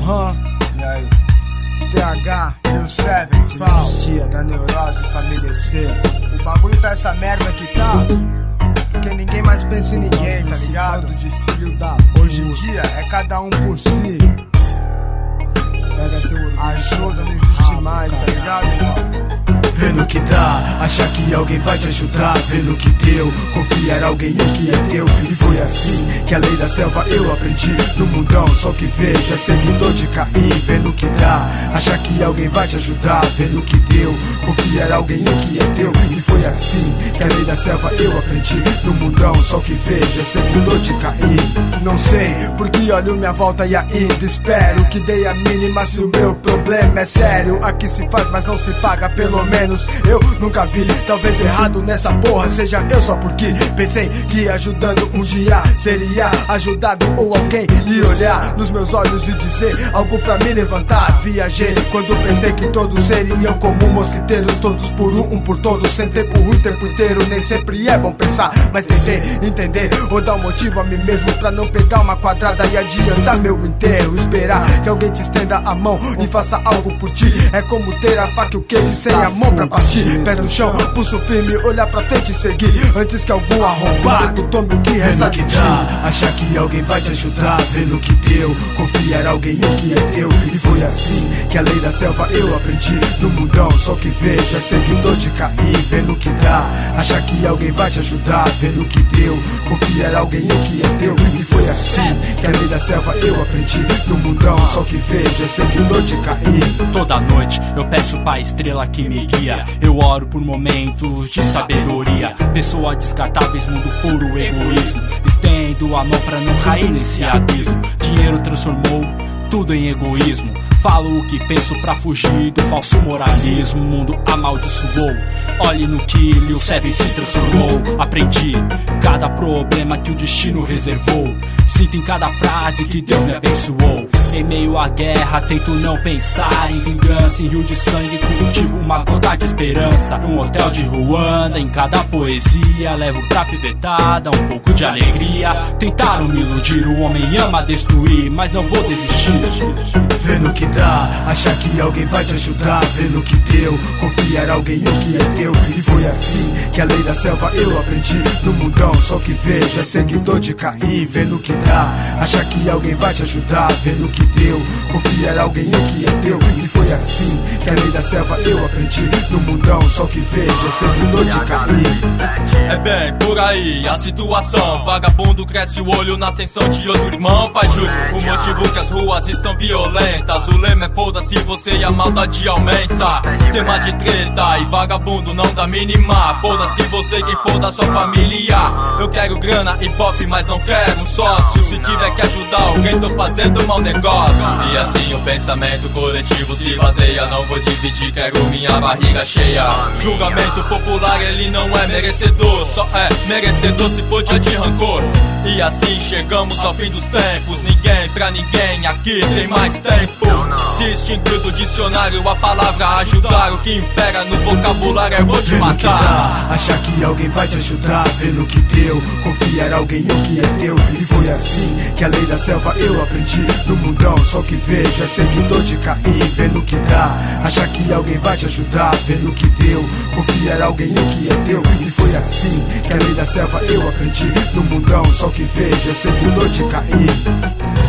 E aí? TH, New Seven, Faustia da Neurose, Família C. O bagulho tá essa merda que tá, porque ninguém mais pensa em ninguém, tá ligado? De filho da hoje em dia é cada um por si. Pega teu ajuda, não existe mais, tá ligado, irmão? Vê no que dá, achar que alguém vai te ajudar. Vê no que deu, confiar alguém em que é teu. E foi assim que a lei da selva eu aprendi. No mundão só que vejo é seguidor de cair. Vê no que dá, achar que alguém vai te ajudar. Vê no que deu, confiar alguém em que é teu. E foi assim que a lei da selva eu aprendi. No mundão só que vejo é seguidor de cair. Não sei porque olho minha volta e ainda espero que dei a mínima se o meu problema é sério. Aqui se faz mas não se paga, pelo menos eu nunca vi. Talvez o errado nessa porra seja eu só porque pensei que ajudando um dia seria ajudado ou alguém e olhar nos meus olhos e dizer algo pra me levantar. Viajei quando pensei que todos seriam como mosquiteiros, todos por um por todos, sem tempo ruim o tempo inteiro. Nem sempre é bom pensar, mas tentei entender ou dar um motivo a mim mesmo pra não pegar uma quadrada e adiantar meu enterro. Esperar que alguém te estenda a mão e faça algo por ti é como ter a faca e o queijo sem a mão pra partir. Pés no chão, pulso firme, olhar pra frente e seguir antes que algum arrombado tome o que resta de ti. Achar que alguém vai te ajudar. Vê no que deu, confiar alguém em que é teu. E foi assim que a lei da selva eu aprendi. No mundão só que vejo é seguidor de cair. Vê no que dá, achar que alguém vai te ajudar. Vê no que deu, confiar alguém em que é teu. E foi assim que a lei da selva eu aprendi. No mundão só que vejo é seguidor de cair. Toda noite eu peço pra estrela que me guia. Eu oro por momentos de sabedoria. Pessoa descartáveis, mundo puro egoísmo. Estendo a mão pra não cair nesse abismo. Dinheiro transformou tudo em egoísmo. Falo o que penso pra fugir do falso moralismo. O mundo amaldiçoou. Olhe no que Lil Seven se transformou. Aprendi cada problema que o destino reservou. Sinto em cada frase que Deus me abençoou. Em meio à guerra tento não pensar em vingança. Em rio de sangue cultivo uma gota de esperança. Um hotel de Ruanda, em cada poesia levo pra pivetada um pouco de alegria. Tentaram me iludir, o homem ama destruir, mas não vou desistir. Vê no que dá, achar que alguém vai te ajudar. Vê no que deu, confiar alguém em que é teu. E foi assim que a lei da selva eu aprendi. No mundão só que vejo é seguidor de cair. Vê no que dá, achar que alguém vai te ajudar. Vê no que deu, confiar alguém em que é teu. E foi assim que a lei da selva eu aprendi. No mundão só que vejo é seguidor de cair. É bem por aí a situação. Vagabundo cresce o olho na ascensão de outro irmão. Faz jus o motivo que as ruas estão violentas. O lema é foda-se você e a maldade aumenta. Tema de treta e vagabundo não dá mínima. Foda-se você quem for da sua família. Eu quero grana e pop, mas não quero um sócio. Se tiver que ajudar alguém, tô fazendo mau negócio. E assim o pensamento coletivo se baseia. Não vou dividir, quero minha barriga cheia. Julgamento popular, ele não é merecedor. Só é merecedor se for dia de rancor. E assim chegamos ao fim dos tempos. Ninguém pra ninguém, aqui tem mais tempo. Se extinguiu do dicionário a palavra ajudar. O que impera no vocabulário é vou te matar. Achar que alguém vai te ajudar. Vê no que deu, confiar alguém em que é teu. E foi assim que a lei da selva eu aprendi. No mundão só que vejo é seguidor de cair. Vê no que dá, achar que alguém vai te ajudar. Vê no que deu, confiar alguém em que é teu. E foi assim que a lei da selva eu aprendi. No mundão só que vejo é seguidor de cair.